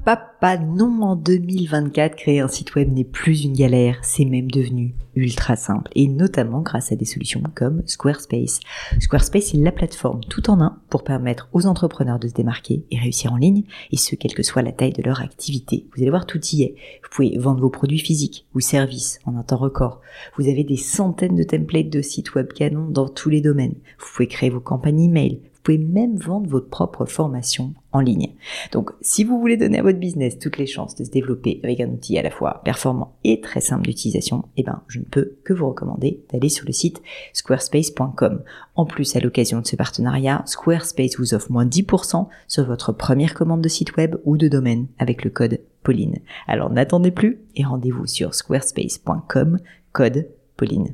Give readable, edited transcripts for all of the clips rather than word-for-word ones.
papa, non, en 2024, créer un site web n'est plus une galère, c'est même devenu ultra simple, et notamment grâce à des solutions comme Squarespace. Squarespace est la plateforme tout en un pour permettre aux entrepreneurs de se démarquer et réussir en ligne, et ce, quelle que soit la taille de leur activité. Vous allez voir, tout y est. Vous pouvez vendre vos produits physiques ou services en un temps record. Vous avez des centaines de templates de sites web canons dans tous les domaines. Vous pouvez créer vos campagnes email. Vous pouvez même vendre votre propre formation en ligne. Donc, si vous voulez donner à votre business toutes les chances de se développer avec un outil à la fois performant et très simple d'utilisation, je ne peux que vous recommander d'aller sur le site squarespace.com. En plus, à l'occasion de ce partenariat, Squarespace vous offre moins 10% sur votre première commande de site web ou de domaine avec le code Pauline. Alors, n'attendez plus et rendez-vous sur squarespace.com, code Pauline.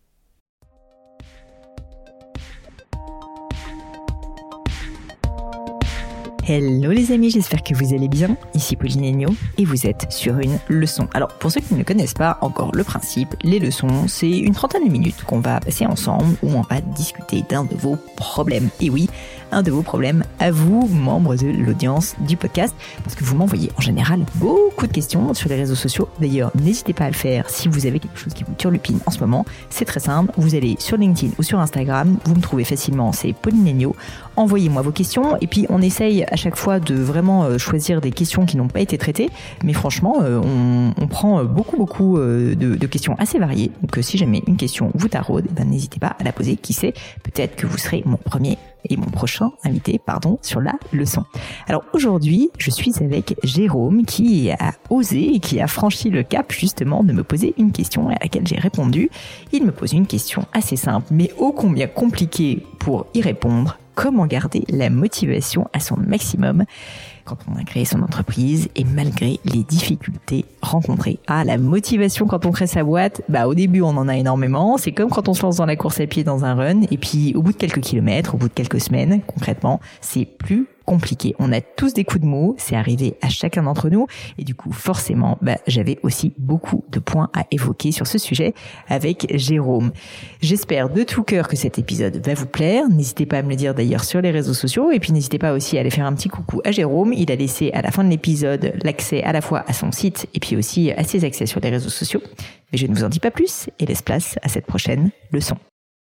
Hello les amis, j'espère que vous allez bien. Ici Pauline Agneau et vous êtes sur une leçon. Alors pour ceux qui ne connaissent pas encore le principe, les leçons, c'est une trentaine de minutes qu'on va passer ensemble où on va discuter d'un de vos problèmes. Et oui, un de vos problèmes à vous, membres de l'audience du podcast, parce que vous m'envoyez en général beaucoup de questions sur les réseaux sociaux. D'ailleurs, n'hésitez pas à le faire si vous avez quelque chose qui vous turlupine en ce moment. C'est très simple, vous allez sur LinkedIn ou sur Instagram, vous me trouvez facilement, c'est Pauline Agneau. Envoyez-moi vos questions et puis on essaye à chaque fois de vraiment choisir des questions qui n'ont pas été traitées. Mais franchement, on prend beaucoup de questions assez variées. Donc si jamais une question vous taraude, n'hésitez pas à la poser. Qui sait, peut-être que vous serez mon premier et mon prochain invité, sur la leçon. Alors aujourd'hui, je suis avec Jérôme qui a osé et qui a franchi le cap justement de me poser une question à laquelle j'ai répondu. Il me pose une question assez simple, mais ô combien compliquée pour y répondre. Comment garder la motivation à son maximum quand on a créé son entreprise et malgré les difficultés rencontrées. La motivation quand on crée sa boîte, au début on en a énormément. C'est comme quand on se lance dans la course à pied dans un run et puis au bout de quelques kilomètres, au bout de quelques semaines, concrètement, c'est plus compliqué. On a tous des coups de mou, c'est arrivé à chacun d'entre nous et du coup forcément j'avais aussi beaucoup de points à évoquer sur ce sujet avec Jérôme. J'espère de tout cœur que cet épisode va vous plaire. N'hésitez pas à me le dire d'ailleurs sur les réseaux sociaux et puis n'hésitez pas aussi à aller faire un petit coucou à Jérôme. Il a laissé à la fin de l'épisode l'accès à la fois à son site et puis aussi à ses accès sur les réseaux sociaux. Mais je ne vous en dis pas plus et laisse place à cette prochaine leçon.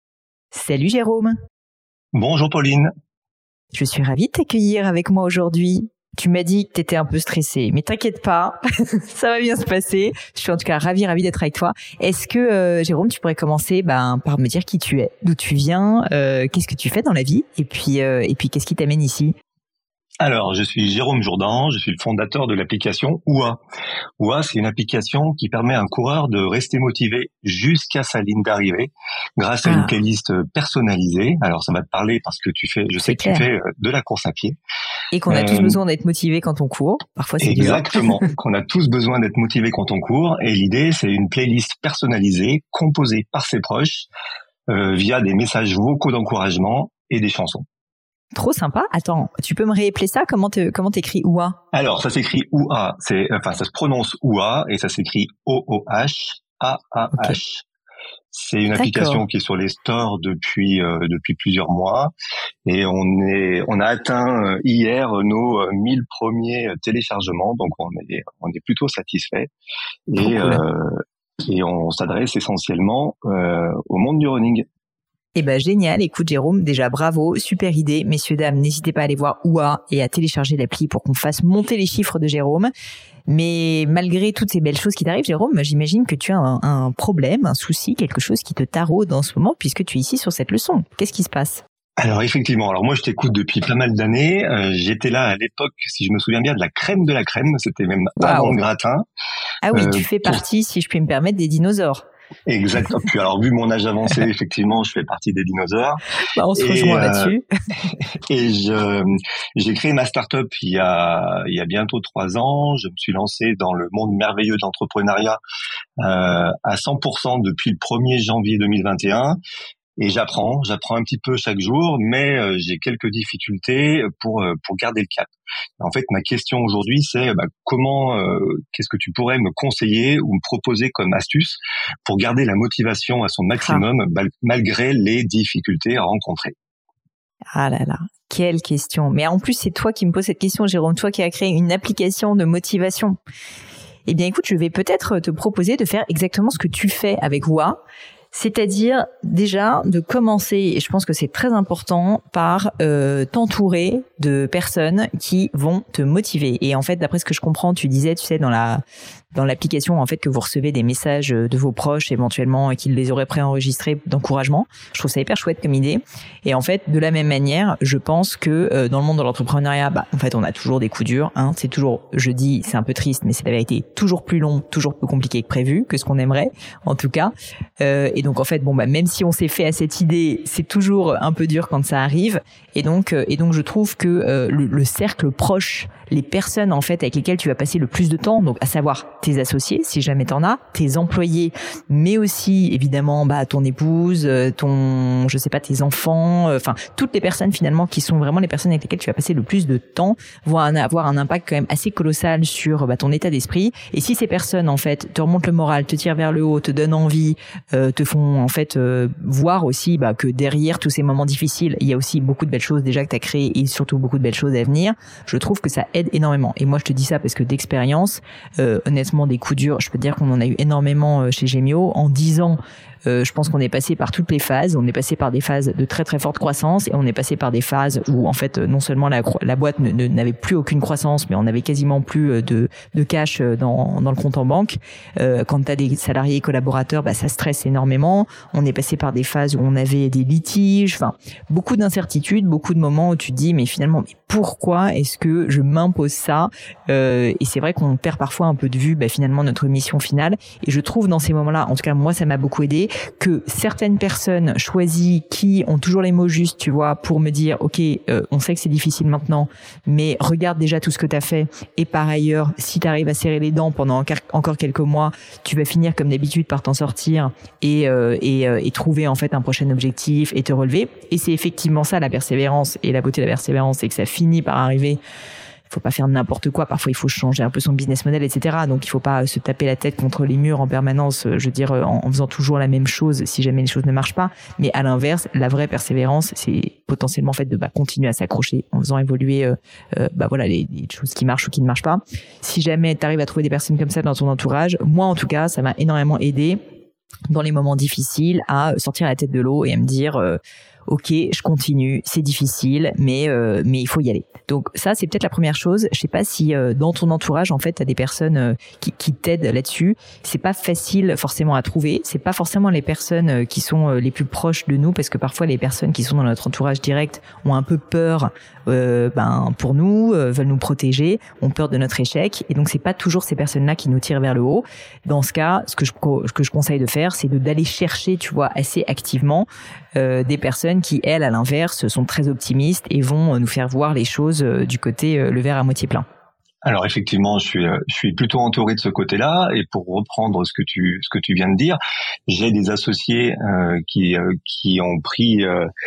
Salut Jérôme. Bonjour Pauline. Je suis ravie de t'accueillir avec moi aujourd'hui. Tu m'as dit que tu étais un peu stressée, mais t'inquiète pas, ça va bien se passer. Je suis en tout cas ravie d'être avec toi. Est-ce que, Jérôme, tu pourrais commencer par me dire qui tu es, d'où tu viens, qu'est-ce que tu fais dans la vie, et puis qu'est-ce qui t'amène ici ? Alors, je suis Jérôme Jourdan, je suis le fondateur de l'application Oua. Oua, c'est une application qui permet à un coureur de rester motivé jusqu'à sa ligne d'arrivée grâce à une playlist personnalisée. Alors, ça va te parler parce que je sais que tu fais de la course à pied. Et qu'on a tous besoin d'être motivé quand on court. Parfois, c'est exactement, qu'on a tous besoin d'être motivé quand on court. Et l'idée, c'est une playlist personnalisée, composée par ses proches, via des messages vocaux d'encouragement et des chansons. Trop sympa. Attends, tu peux me réépeler ça ? Comment t'écris Oua ? Alors, ça s'écrit Oua, ça se prononce Oua et ça s'écrit O-O-H-A-A-H. Okay. C'est une application qui est sur les stores depuis plusieurs mois et on a atteint hier nos 1000 premiers téléchargements, donc on est plutôt satisfait et on s'adresse essentiellement au monde du running. Génial. Écoute, Jérôme, déjà bravo, super idée. Messieurs, dames, n'hésitez pas à aller voir Oua et à télécharger l'appli pour qu'on fasse monter les chiffres de Jérôme. Mais malgré toutes ces belles choses qui t'arrivent, Jérôme, j'imagine que tu as un problème, un souci, quelque chose qui te taraude en ce moment puisque tu es ici sur cette leçon. Qu'est-ce qui se passe ? Alors effectivement, moi je t'écoute depuis pas mal d'années. J'étais là à l'époque, si je me souviens bien, de la crème de la crème. C'était même avant le gratin. Ah oui, tu fais partie, si je puis me permettre, des dinosaures. Exactement. Puis alors, vu mon âge avancé, effectivement, je fais partie des dinosaures. On se rejoint là-dessus. Et j'ai créé ma start-up il y a bientôt 3 ans. Je me suis lancé dans le monde merveilleux de l'entrepreneuriat à 100% depuis le 1er janvier 2021. Et j'apprends un petit peu chaque jour, mais j'ai quelques difficultés pour garder le cap. En fait, ma question aujourd'hui, c'est qu'est-ce que tu pourrais me conseiller ou me proposer comme astuce pour garder la motivation à son maximum malgré les difficultés rencontrées? Ah là là, quelle question. Mais en plus, c'est toi qui me poses cette question, Jérôme, toi qui as créé une application de motivation. Eh bien, écoute, je vais peut-être te proposer de faire exactement ce que tu fais avec Woa. C'est-à-dire déjà de commencer, et je pense que c'est très important, par t'entourer de personnes qui vont te motiver. Et en fait, d'après ce que je comprends, tu disais, tu sais, dans l'application en fait que vous recevez des messages de vos proches éventuellement et qu'ils les auraient préenregistrés d'encouragement. Je trouve ça hyper chouette comme idée. Et en fait, de la même manière, je pense que dans le monde de l'entrepreneuriat, en fait, on a toujours des coups durs. Hein. C'est toujours, je dis, c'est un peu triste, mais c'est la vérité, toujours plus long, toujours plus compliqué que prévu, que ce qu'on aimerait, en tout cas. Et donc en fait, même si on s'est fait à cette idée, c'est toujours un peu dur quand ça arrive. Et donc je trouve que le cercle proche, les personnes en fait avec lesquelles tu vas passer le plus de temps, donc à savoir tes associés si jamais t'en as, tes employés, mais aussi évidemment ton épouse, tes enfants, enfin toutes les personnes finalement qui sont vraiment les personnes avec lesquelles tu vas passer le plus de temps vont avoir un impact quand même assez colossal sur ton état d'esprit. Et si ces personnes en fait te remontent le moral, te tirent vers le haut, te donnent envie, te font en fait voir aussi que derrière tous ces moments difficiles, il y a aussi beaucoup de belles choses déjà que tu as créées et surtout beaucoup de belles choses à venir. Je trouve que ça aide énormément. Et moi, je te dis ça parce que d'expérience, honnêtement, des coups durs, je peux te dire qu'on en a eu énormément chez Gemio. En 10 ans, je pense qu'on est passé par toutes les phases. On est passé par des phases de très très forte croissance et on est passé par des phases où en fait non seulement la boîte n'avait plus aucune croissance, mais on avait quasiment plus de cash dans le compte en banque. Quand tu as des salariés et collaborateurs, ça stresse énormément. On est passé par des phases où on avait des litiges, enfin beaucoup d'incertitudes, beaucoup de moments où tu te dis mais finalement pourquoi est-ce que je m'impose ça, et c'est vrai qu'on perd parfois un peu de vue finalement notre mission finale. Et je trouve dans ces moments-là, en tout cas moi ça m'a beaucoup aidé, que certaines personnes choisies qui ont toujours les mots justes, tu vois, pour me dire ok, on sait que c'est difficile maintenant, mais regarde déjà tout ce que t'as fait, et par ailleurs si t'arrives à serrer les dents pendant encore quelques mois, tu vas finir comme d'habitude par t'en sortir et trouver en fait un prochain objectif et te relever. Et c'est effectivement ça la persévérance, et la beauté de la persévérance, c'est que ça finit par arriver. Il faut pas faire n'importe quoi. Parfois, il faut changer un peu son business model, etc. Donc, il faut pas se taper la tête contre les murs en permanence, je veux dire, en faisant toujours la même chose si jamais les choses ne marchent pas. Mais à l'inverse, la vraie persévérance, c'est potentiellement en fait de continuer à s'accrocher en faisant évoluer les choses qui marchent ou qui ne marchent pas. Si jamais tu arrives à trouver des personnes comme ça dans ton entourage, moi en tout cas, ça m'a énormément aidé dans les moments difficiles à sortir la tête de l'eau et à me dire ok, je continue, c'est difficile, mais il faut y aller. Donc ça, c'est peut-être la première chose. Je sais pas si dans ton entourage, en fait, t'as des personnes qui t'aident là-dessus. C'est pas facile forcément à trouver. C'est pas forcément les personnes qui sont les plus proches de nous, parce que parfois les personnes qui sont dans notre entourage direct ont un peu peur pour nous, veulent nous protéger, ont peur de notre échec, et donc c'est pas toujours ces personnes-là qui nous tirent vers le haut. Dans ce cas, ce que je conseille de faire, c'est d'aller chercher, tu vois, assez activement des personnes qui, elles, à l'inverse, sont très optimistes et vont nous faire voir les choses du côté le verre à moitié plein. Alors effectivement, je suis plutôt entouré de ce côté-là, et pour reprendre ce que tu viens de dire, j'ai des associés qui ont pris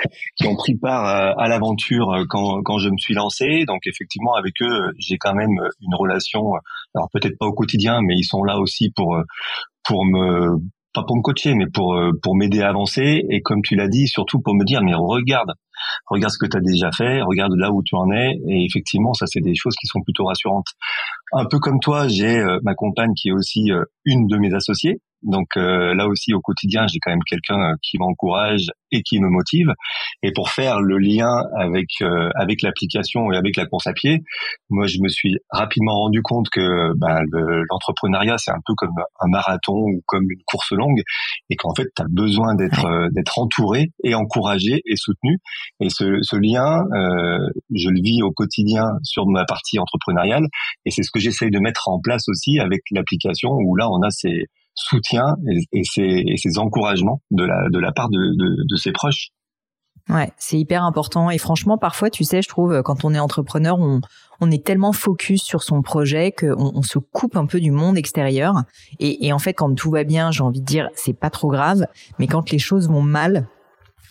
part à l'aventure quand je me suis lancé. Donc effectivement, avec eux, j'ai quand même une relation, alors peut-être pas au quotidien, mais ils sont là aussi pour me, pas pour me coacher, mais pour m'aider à avancer. Et comme tu l'as dit, surtout pour me dire mais regarde ce que tu as déjà fait, regarde là où tu en es. Et effectivement, ça c'est des choses qui sont plutôt rassurantes. Un peu comme toi, j'ai ma compagne qui est aussi une de mes associées. Donc là aussi au quotidien, j'ai quand même quelqu'un qui m'encourage et qui me motive. Et pour faire le lien avec l'application et avec la course à pied, moi je me suis rapidement rendu compte que l'entrepreneuriat c'est un peu comme un marathon ou comme une course longue, et qu'en fait tu as besoin d'être entouré et encouragé et soutenu. Et ce lien, je le vis au quotidien sur ma partie entrepreneuriale, et c'est ce que j'essaye de mettre en place aussi avec l'application, où là on a ces soutiens et ces encouragements de la part de ses proches. Ouais, c'est hyper important. Et franchement, parfois, tu sais, je trouve, quand on est entrepreneur, on est tellement focus sur son projet qu'on se coupe un peu du monde extérieur. Et en fait, quand tout va bien, j'ai envie de dire, c'est pas trop grave. Mais quand les choses vont mal,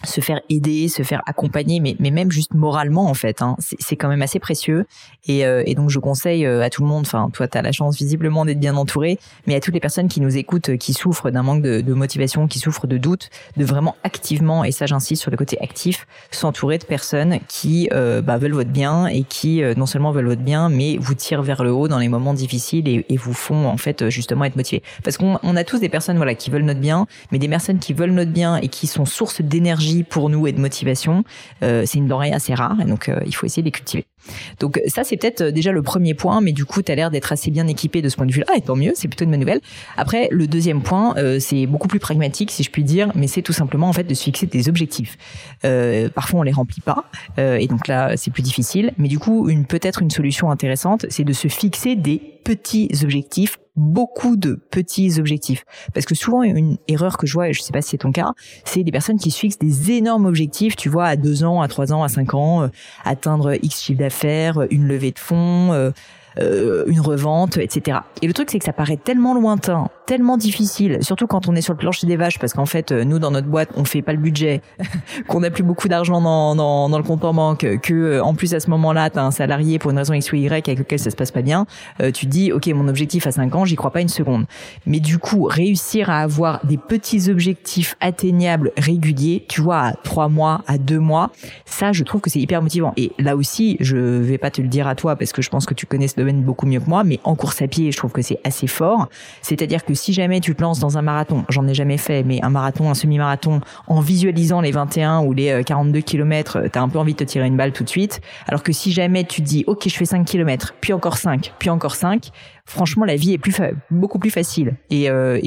se faire aider, se faire accompagner, mais même juste moralement en fait, hein, c'est quand même assez précieux. Et donc je conseille à tout le monde, enfin toi t'as la chance visiblement d'être bien entouré, mais à toutes les personnes qui nous écoutent, qui souffrent d'un manque de motivation, qui souffrent de doute, de vraiment activement, et ça j'insiste sur le côté actif, s'entourer de personnes qui veulent votre bien et qui non seulement veulent votre bien, mais vous tirent vers le haut dans les moments difficiles et vous font en fait justement être motivés. Parce qu'on a tous des personnes voilà qui veulent notre bien, mais des personnes qui veulent notre bien et qui sont source d'énergie pour nous et de motivation, c'est une denrée assez rare et donc il faut essayer de les cultiver. Donc ça c'est peut-être déjà le premier point, mais du coup tu as l'air d'être assez bien équipé de ce point de vue-là, et tant mieux, c'est plutôt une bonne nouvelle. Après le deuxième point, c'est beaucoup plus pragmatique si je puis dire, mais c'est tout simplement en fait de se fixer des objectifs. Parfois on les remplit pas, et donc là c'est plus difficile, mais du coup peut-être une solution intéressante, c'est de se fixer des petits objectifs, beaucoup de petits objectifs. Parce que souvent, une erreur que je vois, et je sais pas si c'est ton cas, c'est des personnes qui se fixent des énormes objectifs, tu vois, à 2 ans, à 3 ans, à 5 ans, atteindre X chiffre d'affaires, une levée de fonds, une revente, etc. Et le truc, c'est que ça paraît tellement lointain, tellement difficile, surtout quand on est sur le plancher des vaches, parce qu'en fait, nous, dans notre boîte, on fait pas le budget, qu'on n'a plus beaucoup d'argent dans le compte en banque, que en plus à ce moment-là, t'as un salarié pour une raison X ou Y avec lequel ça se passe pas bien, tu te dis, ok, mon objectif à 5 ans, j'y crois pas une seconde. Mais du coup, réussir à avoir des petits objectifs atteignables, réguliers, tu vois, à 3 mois, à 2 mois, ça, je trouve que c'est hyper motivant. Et là aussi, je vais pas te le dire à toi, parce que je pense que tu connais ce domaine beaucoup mieux que moi, mais en course à pied, je trouve que c'est assez fort. C'est-à-dire que si jamais tu te lances dans un marathon, j'en ai jamais fait, mais un marathon, un semi-marathon, en visualisant les 21 ou les 42 kilomètres, t'as un peu envie de te tirer une balle tout de suite. Alors que si jamais tu te dis, ok, je fais 5 kilomètres, puis encore 5, puis encore 5, franchement, la vie est beaucoup plus facile. Et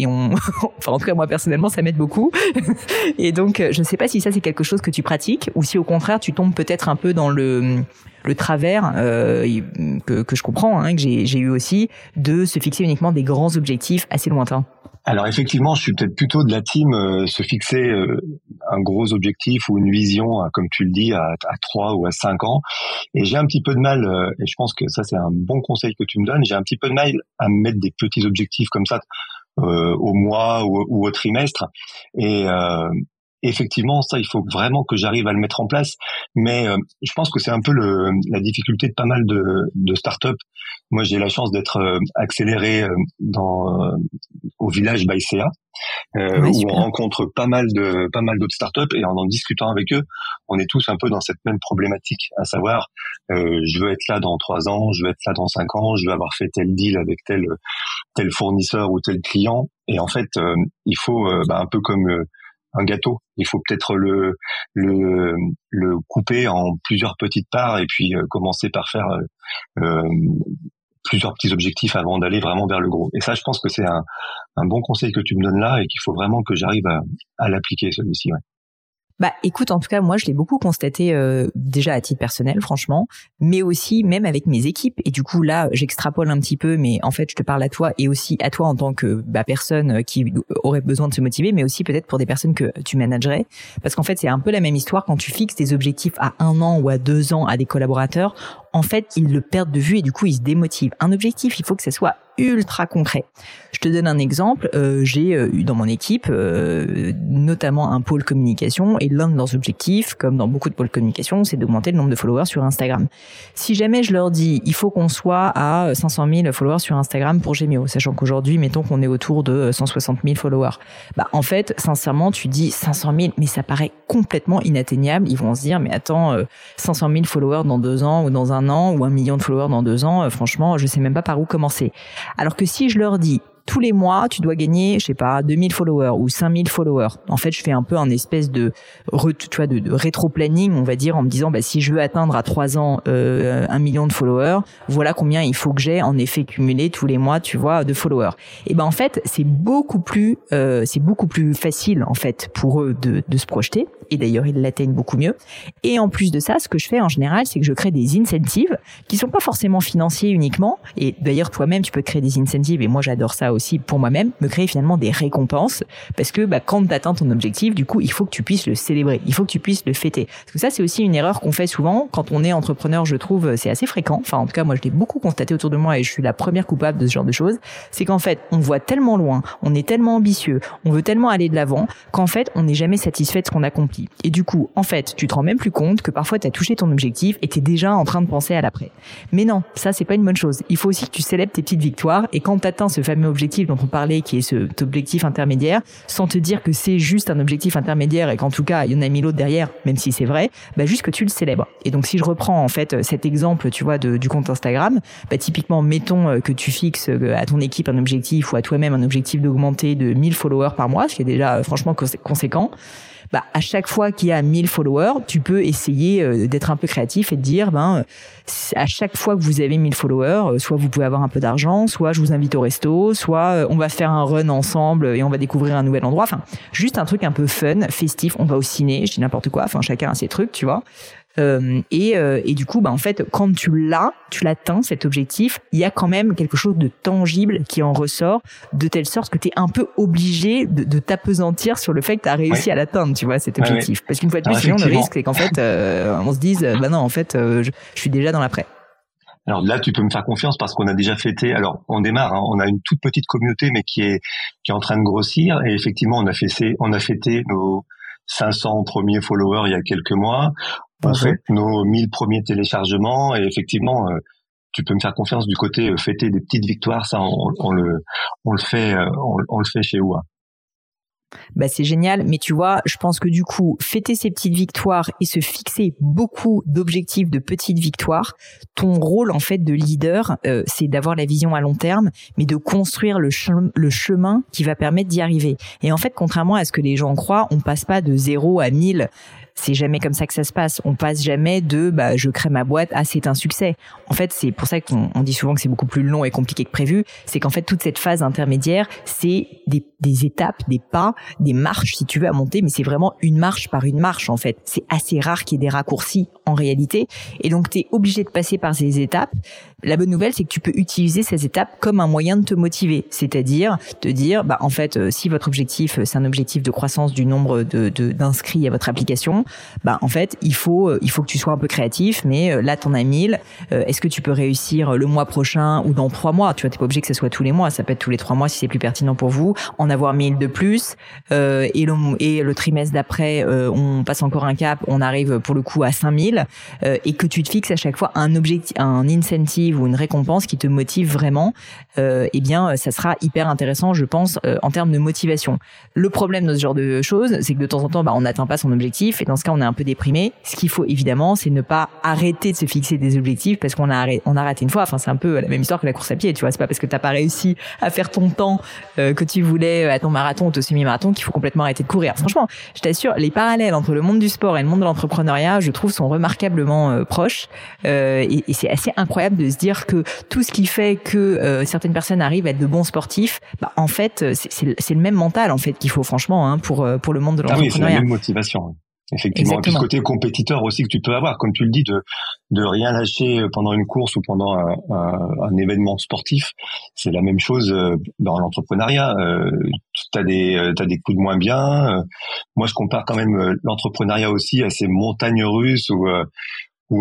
enfin, en tout cas, moi, personnellement, ça m'aide beaucoup. Et donc, je ne sais pas si ça, c'est quelque chose que tu pratiques, ou si au contraire, tu tombes peut-être un peu dans le travers que je comprends, hein, que j'ai eu aussi, de se fixer uniquement des grands objectifs assez lointains. Alors effectivement, je suis peut-être plutôt de la team se fixer un gros objectif ou une vision, comme tu le dis, à 3 ou à 5 ans. Et j'ai un petit peu de mal, et je pense que ça c'est un bon conseil que tu me donnes, j'ai un petit peu de mal à me mettre des petits objectifs comme ça au mois ou au trimestre. Et effectivement, ça, il faut vraiment que j'arrive à le mettre en place. Mais je pense que c'est un peu la difficulté de pas mal de startups. Moi, j'ai la chance d'être accéléré au village Baïséa, où on rencontre pas mal d'autres startups, et en discutant avec eux, on est tous un peu dans cette même problématique, à savoir, je veux être là dans 3 ans, je veux être là dans 5 ans, je veux avoir fait tel deal avec tel fournisseur ou tel client. Et en fait, il faut un peu comme un gâteau, il faut peut-être le couper en plusieurs petites parts et puis commencer par faire plusieurs petits objectifs avant d'aller vraiment vers le gros. Et ça, je pense que c'est un bon conseil que tu me donnes là et qu'il faut vraiment que j'arrive à l'appliquer, celui-ci. Ouais. Bah écoute, en tout cas moi je l'ai beaucoup constaté déjà à titre personnel franchement, mais aussi même avec mes équipes, et du coup là j'extrapole un petit peu, mais en fait je te parle à toi et aussi à toi en tant que personne qui aurait besoin de se motiver, mais aussi peut-être pour des personnes que tu managerais, parce qu'en fait c'est un peu la même histoire quand tu fixes des objectifs à 1 an ou à 2 ans à des collaborateurs. En fait, ils le perdent de vue et du coup, ils se démotivent. Un objectif, il faut que ça soit ultra concret. Je te donne un exemple. J'ai eu dans mon équipe notamment un pôle communication, et l'un de leurs objectifs, comme dans beaucoup de pôles communication, c'est d'augmenter le nombre de followers sur Instagram. Si jamais je leur dis, il faut qu'on soit à 500 000 followers sur Instagram pour Gemio, sachant qu'aujourd'hui, mettons qu'on est autour de 160 000 followers. En fait, sincèrement, tu dis 500 000, mais ça paraît complètement inatteignable. Ils vont se dire, mais attends, 500 000 followers dans 2 ans ou dans 1 an, ou 1 million de followers dans 2 ans, franchement, je sais même pas par où commencer. Alors que si je leur dis, tous les mois, tu dois gagner, je sais pas, 2000 followers ou 5000 followers. En fait, je fais un peu un espèce de rétro-planning, on va dire, en me disant, si je veux atteindre à 3 ans 1 million de followers, voilà combien il faut que j'ai en effet cumulé tous les mois, tu vois, de followers. Et en fait, c'est beaucoup plus facile en fait pour eux de se projeter. Et d'ailleurs, ils l'atteignent beaucoup mieux. Et en plus de ça, ce que je fais en général, c'est que je crée des incentives qui sont pas forcément financiers uniquement. Et d'ailleurs, toi-même, tu peux créer des incentives. Et moi, j'adore ça aussi pour moi-même, me créer finalement des récompenses, parce que quand tu atteins ton objectif, du coup, il faut que tu puisses le célébrer, il faut que tu puisses le fêter. Parce que ça, c'est aussi une erreur qu'on fait souvent quand on est entrepreneur, je trouve, c'est assez fréquent. Enfin, en tout cas, moi, je l'ai beaucoup constaté autour de moi et je suis la première coupable de ce genre de choses. C'est qu'en fait, on voit tellement loin, on est tellement ambitieux, on veut tellement aller de l'avant qu'en fait, on n'est jamais satisfait de ce qu'on accomplit. Et du coup, en fait, tu te rends même plus compte que parfois, tu as touché ton objectif et tu es déjà en train de penser à l'après. Mais non, ça, c'est pas une bonne chose. Il faut aussi que tu célèbres tes petites victoires et quand tu atteins ce fameux objectif dont on parlait, qui est cet objectif intermédiaire, sans te dire que c'est juste un objectif intermédiaire et qu'en tout cas, il y en a 1000 autres derrière, même si c'est vrai, juste que tu le célèbres. Et donc, si je reprends en fait cet exemple, tu vois, du compte Instagram, typiquement, mettons que tu fixes à ton équipe un objectif ou à toi-même un objectif d'augmenter de 1000 followers par mois, ce qui est déjà franchement conséquent. À chaque fois qu'il y a 1000 followers, tu peux essayer d'être un peu créatif et de dire, à chaque fois que vous avez 1000 followers, soit vous pouvez avoir un peu d'argent, soit je vous invite au resto, soit on va faire un run ensemble et on va découvrir un nouvel endroit. Enfin, juste un truc un peu fun, festif. On va au ciné, je dis n'importe quoi. Enfin, chacun a ses trucs, tu vois. Et du coup, en fait, quand tu l'atteins, cet objectif, il y a quand même quelque chose de tangible qui en ressort, de telle sorte que tu es un peu obligé de t'apesantir sur le fait que tu as réussi à l'atteindre, tu vois, cet objectif. Parce qu'une fois de plus, sinon, le risque, c'est qu'en fait, on se dise, non, en fait, je suis déjà dans l'après. Alors là, tu peux me faire confiance parce qu'on a déjà fêté. Alors, on démarre. On a une toute petite communauté, mais qui est en train de grossir. Et effectivement, on a fêté nos 500 premiers followers il y a quelques mois. On fait nos 1000 premiers téléchargements. Et effectivement, tu peux me faire confiance du côté fêter des petites victoires. Ça, on le fait chez OUA. C'est génial, mais tu vois, je pense que du coup, fêter ces petites victoires et se fixer beaucoup d'objectifs de petites victoires, ton rôle en fait de leader, c'est d'avoir la vision à long terme, mais de construire le chemin qui va permettre d'y arriver. Et en fait, contrairement à ce que les gens croient, on passe pas de 0 à 1000. C'est jamais comme ça que ça se passe. On passe jamais de je crée ma boîte, c'est un succès. En fait, c'est pour ça qu'on dit souvent que c'est beaucoup plus long et compliqué que prévu. C'est qu'en fait, toute cette phase intermédiaire, c'est des étapes, des pas, des marches, si tu veux, à monter, mais c'est vraiment une marche par une marche, en fait. C'est assez rare qu'il y ait des raccourcis, en réalité. Et donc, t'es obligé de passer par ces étapes. La bonne nouvelle, c'est que tu peux utiliser ces étapes comme un moyen de te motiver. C'est-à-dire, te dire, en fait, si votre objectif, c'est un objectif de croissance du nombre d'inscrits à votre application, en fait, il faut que tu sois un peu créatif, mais là, t'en as 1000. Est-ce que tu peux réussir le mois prochain ou dans 3 mois? Tu vois, t'es pas obligé que ce soit tous les mois. Ça peut être tous les 3 mois si c'est plus pertinent pour vous. En avoir 1000 de plus. Et le trimestre d'après, on passe encore un cap. On arrive pour le coup à 5000. Et que tu te fixes à chaque fois un objectif, un incentive ou une récompense qui te motive vraiment. Ça sera hyper intéressant, je pense, en termes de motivation. Le problème de ce genre de choses, c'est que de temps en temps, on n'atteint pas son objectif. Et dans ce cas, on est un peu déprimé. Ce qu'il faut évidemment, c'est ne pas arrêter de se fixer des objectifs parce qu'on a raté une fois. Enfin, c'est un peu la même histoire que la course à pied. Tu vois, c'est pas parce que t'as pas réussi à faire ton temps que tu voulais à ton marathon ou ton semi-marathon qu'il faut complètement arrêter de courir. Franchement, je t'assure, les parallèles entre le monde du sport et le monde de l'entrepreneuriat, je trouve, sont remarquablement proches. Et c'est assez incroyable de se dire que tout ce qui fait que certaines personnes arrivent à être de bons sportifs, en fait, c'est le même mental en fait qu'il faut franchement pour le monde de l'entrepreneuriat. Oui, c'est la même motivation. Effectivement. Exactement. Et puis ce côté compétiteur aussi que tu peux avoir, comme tu le dis, de rien lâcher pendant une course ou pendant un événement sportif, c'est la même chose dans l'entrepreneuriat. T'as des coups de moins bien. Moi, je compare quand même l'entrepreneuriat aussi à ces montagnes russes où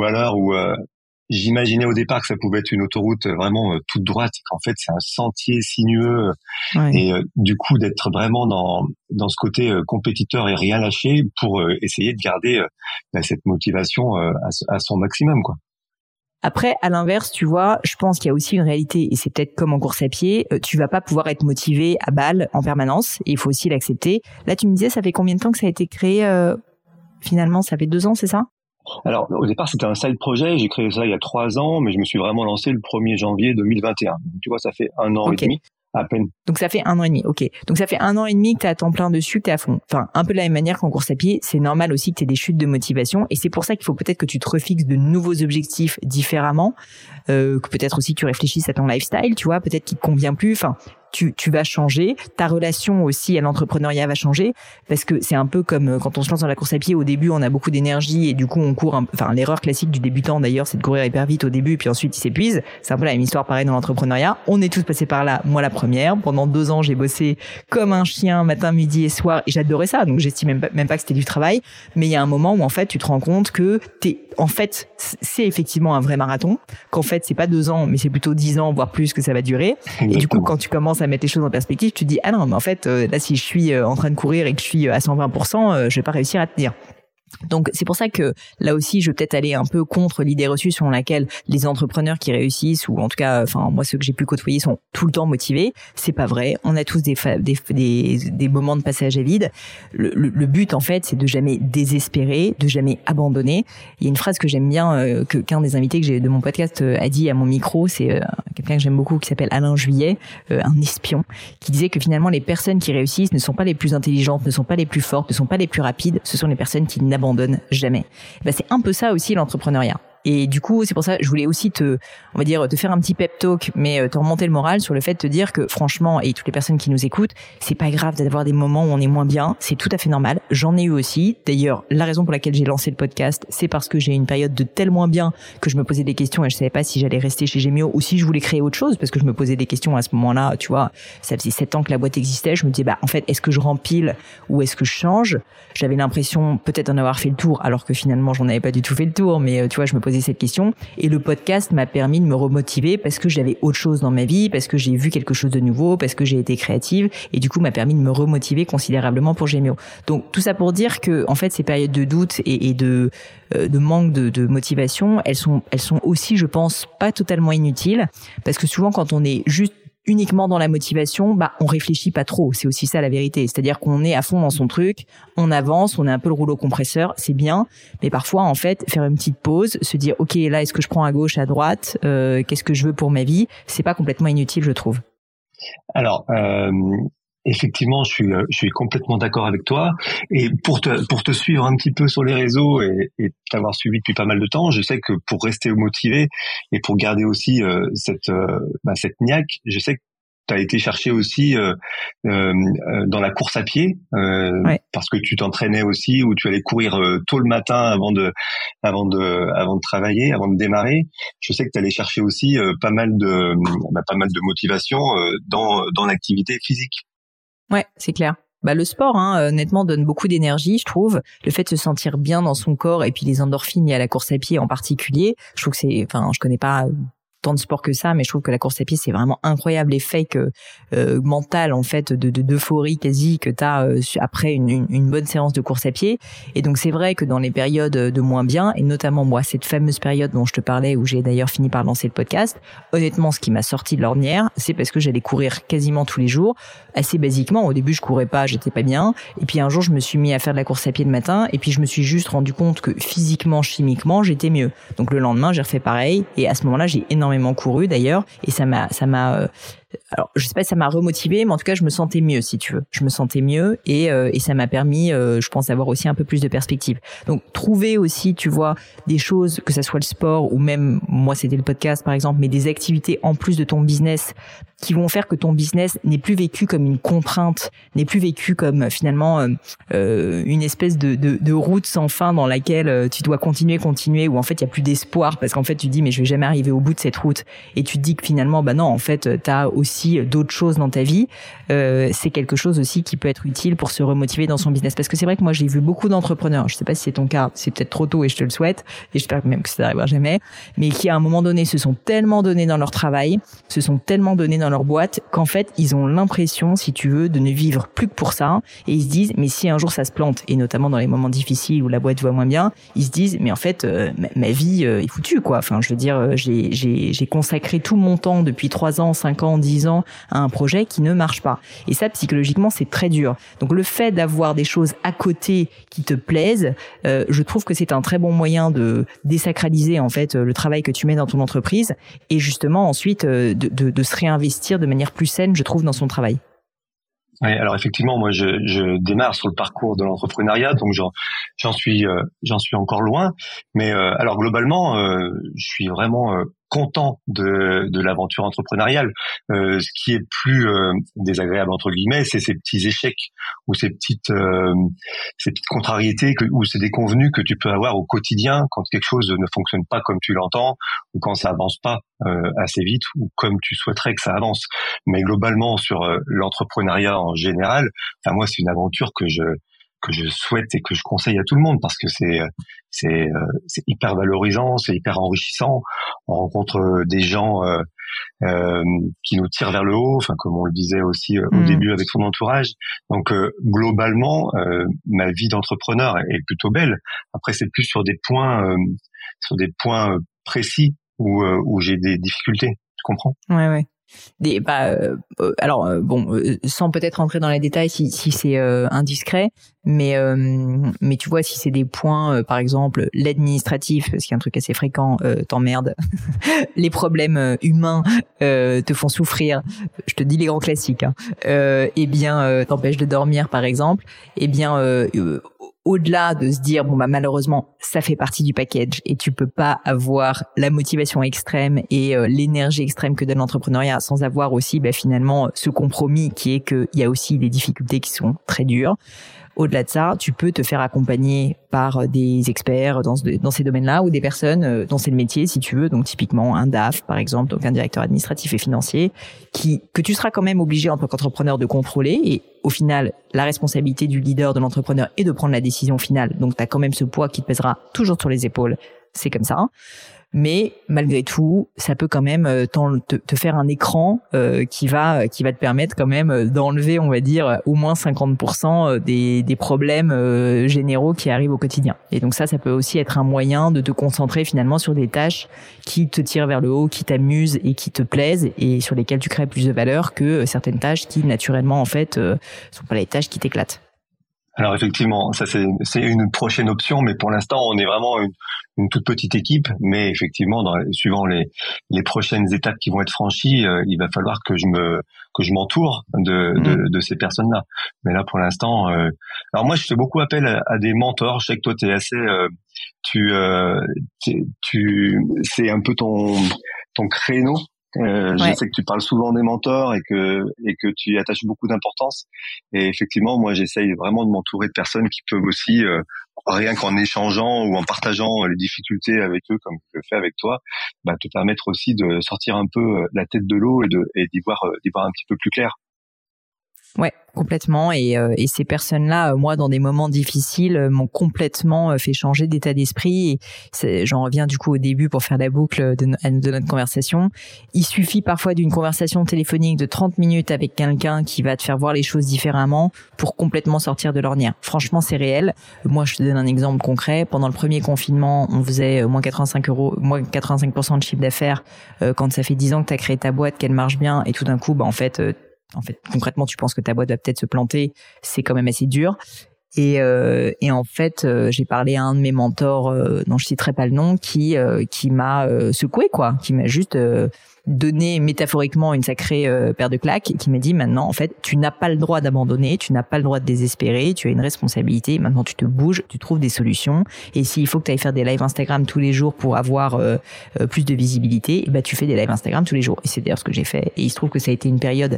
j'imaginais au départ que ça pouvait être une autoroute vraiment toute droite, qu'en fait c'est un sentier sinueux. Ouais. Et du coup d'être vraiment dans ce côté compétiteur et rien lâcher pour essayer de garder cette motivation à son maximum, quoi. Après, à l'inverse, tu vois, je pense qu'il y a aussi une réalité, et c'est peut-être comme en course à pied, tu vas pas pouvoir être motivé à balle en permanence, et il faut aussi l'accepter. Là, tu me disais, ça fait combien de temps que ça a été créé finalement? Ça fait 2 ans, c'est ça? Alors, au départ, c'était un side projet. J'ai créé ça il y a 3 ans, mais je me suis vraiment lancé le 1er janvier 2021. Donc, tu vois, ça fait 1 an et demi, à peine. Donc, ça fait 1 an et demi. Ok. Donc, ça fait 1 an et demi que t'es à temps plein dessus, que t'es à fond. Enfin, un peu de la même manière qu'en course à pied, c'est normal aussi que t'aies des chutes de motivation. Et c'est pour ça qu'il faut peut-être que tu te refixes de nouveaux objectifs différemment, que peut-être aussi tu réfléchisses à ton lifestyle, tu vois, peut-être qu'il te convient plus. Enfin, tu vas changer. Ta relation aussi à l'entrepreneuriat va changer parce que c'est un peu comme quand on se lance dans la course à pied. Au début, on a beaucoup d'énergie et du coup, on court. L'erreur classique du débutant d'ailleurs, c'est de courir hyper vite au début puis ensuite il s'épuise. C'est un peu la même histoire pareil dans l'entrepreneuriat. On est tous passés par là. Moi, la première. Pendant 2 ans, j'ai bossé comme un chien matin, midi et soir et j'adorais ça. Donc, j'estime même pas que c'était du travail. Mais il y a un moment où en fait, tu te rends compte que c'est effectivement un vrai marathon. Qu'en fait, c'est pas 2 ans, mais c'est plutôt 10 ans, voire plus que ça va durer. Exactement. Et du coup, quand tu commences à mettre les choses en perspective, tu te dis, ah non, mais en fait, là, si je suis en train de courir et que je suis à 120%, je vais pas réussir à tenir. Donc c'est pour ça que là aussi je vais peut-être aller un peu contre l'idée reçue selon laquelle les entrepreneurs qui réussissent ou en tout cas moi ceux que j'ai pu côtoyer sont tout le temps motivés. C'est pas vrai. On a tous des moments de passage à vide. Le but en fait c'est de jamais désespérer, de jamais abandonner. Il y a une phrase que j'aime bien qu'un des invités que j'ai de mon podcast a dit à mon micro, c'est quelqu'un que j'aime beaucoup qui s'appelle Alain Juillet, un espion, qui disait que finalement les personnes qui réussissent ne sont pas les plus intelligentes, ne sont pas les plus fortes, ne sont pas les plus rapides, ce sont les personnes qui n'abandonnent jamais. C'est un peu ça aussi l'entrepreneuriat. Et du coup, c'est pour ça que je voulais aussi te faire un petit pep talk, mais te remonter le moral sur le fait de te dire que franchement, et toutes les personnes qui nous écoutent, c'est pas grave d'avoir des moments où on est moins bien, c'est tout à fait normal. J'en ai eu aussi. D'ailleurs, la raison pour laquelle j'ai lancé le podcast, c'est parce que j'ai eu une période de tel moins bien que je me posais des questions et je savais pas si j'allais rester chez Gemio ou si je voulais créer autre chose parce que je me posais des questions à ce moment-là, tu vois. Ça faisait 7 ans que la boîte existait, je me disais, en fait, est-ce que je rempile ou est-ce que je change? J'avais l'impression peut-être d'en avoir fait le tour alors que finalement, j'en avais pas du tout fait le tour, mais tu vois, je me posais cette question. Et le podcast m'a permis de me remotiver parce que j'avais autre chose dans ma vie, parce que j'ai vu quelque chose de nouveau, parce que j'ai été créative et du coup m'a permis de me remotiver considérablement pour Gemio. Donc tout ça pour dire que en fait ces périodes de doute et de manque de motivation, elles sont aussi, je pense, pas totalement inutiles parce que souvent quand on est juste uniquement dans la motivation, on réfléchit pas trop. C'est aussi ça la vérité. C'est-à-dire qu'on est à fond dans son truc, on avance, on est un peu le rouleau compresseur, c'est bien. Mais parfois, en fait, faire une petite pause, se dire, ok, là, est-ce que je prends à gauche, à droite, qu'est-ce que je veux pour ma vie? C'est pas complètement inutile, je trouve. Alors, effectivement, je suis complètement d'accord avec toi. Et pour te suivre un petit peu sur les réseaux et t'avoir suivi depuis pas mal de temps, je sais que pour rester motivé et pour garder aussi cette niaque, je sais que tu as été chercher aussi dans la course à pied ouais. Parce que tu t'entraînais aussi ou tu allais courir tôt le matin avant de travailler, avant de démarrer. Je sais que tu allais chercher aussi pas mal de motivation dans l'activité physique. Ouais, c'est clair. Le sport, honnêtement, donne beaucoup d'énergie, je trouve. Le fait de se sentir bien dans son corps et puis les endorphines liées à la course à pied en particulier, je trouve que je connais pas tant de sport que ça, mais je trouve que la course à pied, c'est vraiment incroyable l'effet mental, en fait, d'euphorie quasi que t'as après une bonne séance de course à pied. Et donc, c'est vrai que dans les périodes de moins bien, et notamment moi, cette fameuse période dont je te parlais, où j'ai d'ailleurs fini par lancer le podcast, honnêtement, ce qui m'a sorti de l'ornière, c'est parce que j'allais courir quasiment tous les jours, assez basiquement. Au début, je courais pas, j'étais pas bien. Et puis un jour, je me suis mis à faire de la course à pied le matin, et puis je me suis juste rendu compte que physiquement, chimiquement, j'étais mieux. Donc le lendemain, j'ai refait pareil, et à ce moment-là, j'ai énormément couru d'ailleurs, et ça m'a alors je sais pas si ça m'a remotivé, mais en tout cas je me sentais mieux, si tu veux. Je me sentais mieux et ça m'a permis, je pense, d'avoir aussi un peu plus de perspective. Donc trouver aussi, tu vois, des choses, que ça soit le sport ou même moi c'était le podcast par exemple, mais des activités en plus de ton business qui vont faire que ton business n'est plus vécu comme une contrainte, n'est plus vécu comme finalement une espèce de route sans fin dans laquelle tu dois continuer, où en fait il y a plus d'espoir parce qu'en fait tu dis mais je vais jamais arriver au bout de cette route, et tu te dis que finalement non, en fait t'as aussi d'autres choses dans ta vie. C'est quelque chose aussi qui peut être utile pour se remotiver dans son business, parce que c'est vrai que moi j'ai vu beaucoup d'entrepreneurs, je sais pas si c'est ton cas, c'est peut-être trop tôt et je te le souhaite et j'espère même que ça n'arrivera jamais, mais qui à un moment donné se sont tellement donnés dans leur travail, se sont tellement donnés dans leur boîte qu'en fait ils ont l'impression, si tu veux, de ne vivre plus que pour ça, et ils se disent mais si un jour ça se plante, et notamment dans les moments difficiles où la boîte va moins bien, ils se disent mais en fait ma vie est foutue quoi. Enfin je veux dire j'ai consacré tout mon temps depuis 3 ans, 5 ans, 10 ans à un projet qui ne marche pas, et ça psychologiquement c'est très dur. Donc le fait d'avoir des choses à côté qui te plaisent, je trouve que c'est un très bon moyen de désacraliser en fait le travail que tu mets dans ton entreprise, et justement ensuite de se réinvestir de manière plus saine, je trouve, dans son travail. Oui, alors effectivement, moi je démarre sur le parcours de l'entrepreneuriat, donc j'en suis encore loin, mais alors globalement, je suis vraiment content de l'aventure entrepreneuriale. Ce qui est plus désagréable entre guillemets, c'est ces petits échecs ou ces petites contrariétés ou ces déconvenues que tu peux avoir au quotidien quand quelque chose ne fonctionne pas comme tu l'entends ou quand ça avance pas assez vite ou comme tu souhaiterais que ça avance. Mais globalement sur l'entrepreneuriat en général, enfin moi c'est une aventure que je souhaite et que je conseille à tout le monde parce que c'est hyper valorisant, c'est hyper enrichissant. On rencontre des gens qui nous tirent vers le haut, enfin comme on le disait aussi au début avec son entourage. Donc globalement, ma vie d'entrepreneur est plutôt belle. Après c'est plus sur des points précis où j'ai des difficultés. Tu comprends? Ouais. Sans peut-être rentrer dans les détails si c'est indiscret, mais tu vois, si c'est des points, par exemple l'administratif, ce qui est un truc assez fréquent, t'emmerde, les problèmes humains te font souffrir, je te dis les grands classiques, t'empêche de dormir par exemple, au-delà de se dire malheureusement ça fait partie du package et tu peux pas avoir la motivation extrême et l'énergie extrême que donne l'entrepreneuriat sans avoir aussi finalement ce compromis qui est que il y a aussi des difficultés qui sont très dures. Au-delà de ça, tu peux te faire accompagner par des experts dans ces domaines-là ou des personnes dont c'est le métier, si tu veux. Donc, typiquement, un DAF, par exemple, donc un directeur administratif et financier, que tu seras quand même obligé en tant qu'entrepreneur de contrôler. Et au final, la responsabilité du leader de l'entrepreneur est de prendre la décision finale. Donc, tu as quand même ce poids qui te pèsera toujours sur les épaules. C'est comme ça. Mais malgré tout, ça peut quand même te faire un écran qui va te permettre quand même d'enlever, on va dire, au moins 50% des problèmes généraux qui arrivent au quotidien. Et donc ça peut aussi être un moyen de te concentrer finalement sur des tâches qui te tirent vers le haut, qui t'amusent et qui te plaisent et sur lesquelles tu crées plus de valeur que certaines tâches qui naturellement en fait sont pas les tâches qui t'éclatent. Alors effectivement, ça c'est une prochaine option, mais pour l'instant on est vraiment une toute petite équipe. Mais effectivement, suivant les prochaines étapes qui vont être franchies, il va falloir que je m'entoure de ces personnes-là. Mais là pour l'instant, alors moi je fais beaucoup appel à des mentors. Je sais que toi t'es assez, c'est un peu ton créneau. Je sais que tu parles souvent des mentors et que tu y attaches beaucoup d'importance. Et effectivement, moi, j'essaye vraiment de m'entourer de personnes qui peuvent aussi, rien qu'en échangeant ou en partageant les difficultés avec eux, comme je le fais avec toi, te permettre aussi de sortir un peu la tête de l'eau et d'y voir un petit peu plus clair. Ouais, complètement. Et ces personnes-là, moi, dans des moments difficiles, m'ont complètement fait changer d'état d'esprit. Et j'en reviens du coup au début pour faire la boucle de notre conversation. Il suffit parfois d'une conversation téléphonique de 30 minutes avec quelqu'un qui va te faire voir les choses différemment pour complètement sortir de l'ornière. Franchement, c'est réel. Moi, je te donne un exemple concret. Pendant le premier confinement, on faisait moins 85% de chiffre d'affaires quand ça fait 10 ans que tu as créé ta boîte, qu'elle marche bien. Et tout d'un coup, en fait, concrètement, tu penses que ta boîte va peut-être se planter, c'est quand même assez dur. Et en fait, j'ai parlé à un de mes mentors, dont je citerai pas le nom, qui m'a secoué, quoi, qui m'a juste donné métaphoriquement une sacrée paire de claques et qui m'a dit maintenant, en fait, tu n'as pas le droit d'abandonner, tu n'as pas le droit de désespérer, tu as une responsabilité, maintenant tu te bouges, tu trouves des solutions. Et s'il faut que tu ailles faire des lives Instagram tous les jours pour avoir plus de visibilité, tu fais des lives Instagram tous les jours. Et c'est d'ailleurs ce que j'ai fait. Et il se trouve que ça a été une période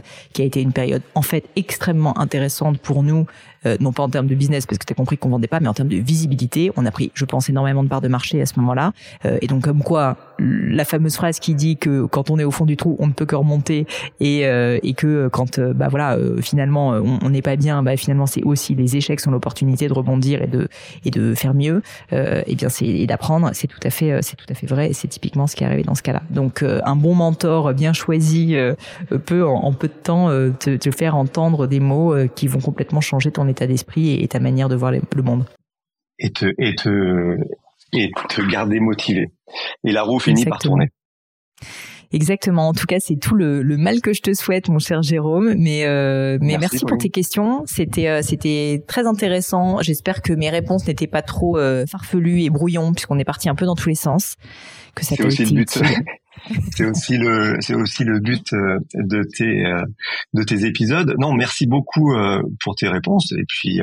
en fait extrêmement intéressante pour nous, non pas en termes de business parce que tu as compris qu'on vendait pas, mais en termes de visibilité. On a pris, je pense, énormément de parts de marché à ce moment-là. Et donc comme quoi, la fameuse phrase qui dit que quand on est au fond du trou, on ne peut que remonter et que quand finalement on n'est pas bien, finalement c'est aussi les échecs sont l'opportunité de rebondir et de faire mieux. Et d'apprendre, c'est tout à fait vrai. Et c'est typiquement ce qui est arrivé dans ce cas-là. Donc un bon mentor bien choisi peut en peu de temps te faire entendre des mots qui vont complètement changer ton état d'esprit et ta manière de voir le monde. Et te garder motivé. Et la roue finit par tourner. Exactement. En tout cas, c'est tout le mal que je te souhaite, mon cher Jérôme. Mais merci pour tes questions. C'était très intéressant. J'espère que mes réponses n'étaient pas trop farfelues et brouillons, puisqu'on est parti un peu dans tous les sens. Que ça t'a été utile. C'est aussi le but de tes épisodes. Non, merci beaucoup pour tes réponses et puis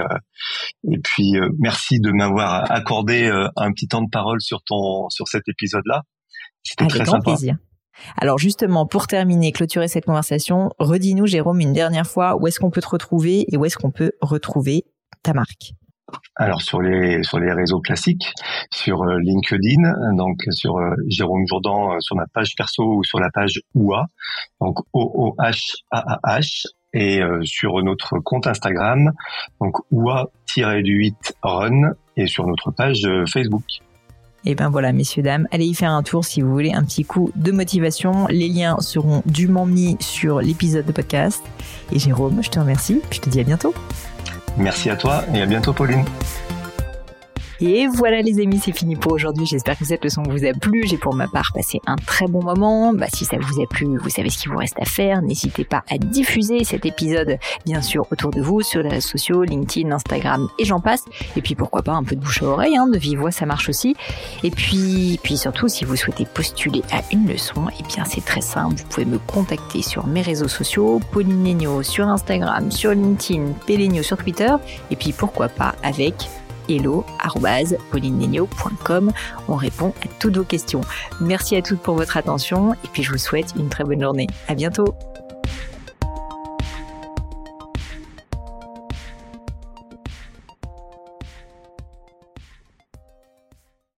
merci de m'avoir accordé un petit temps de parole sur cet épisode-là. C'était très grand sympa. Plaisir. Alors justement, pour terminer, clôturer cette conversation, redis-nous, Jérôme, une dernière fois, où est-ce qu'on peut te retrouver et où est-ce qu'on peut retrouver ta marque? Alors sur les réseaux classiques, sur LinkedIn, donc sur Jérôme Jourdan, sur ma page perso ou sur la page OOAH, donc OOHAAH, et sur notre compte Instagram, donc OOAH-8run, et sur notre page Facebook. Et ben voilà, messieurs, dames, allez y faire un tour si vous voulez un petit coup de motivation. Les liens seront dûment mis sur l'épisode de podcast. Et Jérôme, je te remercie, je te dis à bientôt. Merci à toi et à bientôt, Pauline. Et voilà les amis, c'est fini pour aujourd'hui. J'espère que cette leçon vous a plu. J'ai pour ma part passé un très bon moment. Si ça vous a plu, vous savez ce qu'il vous reste à faire. N'hésitez pas à diffuser cet épisode, bien sûr, autour de vous, sur les réseaux sociaux, LinkedIn, Instagram et j'en passe. Et puis pourquoi pas un peu de bouche à oreille, de vive voix, ça marche aussi. Et puis surtout, si vous souhaitez postuler à une leçon, c'est très simple. Vous pouvez me contacter sur mes réseaux sociaux, Pauline Léniaud sur Instagram, sur LinkedIn, Péléniaud sur Twitter. Et puis pourquoi pas avec hello@paulineléniaud.com. On répond à toutes vos questions. Merci à toutes pour votre attention et puis je vous souhaite une très bonne journée. À bientôt.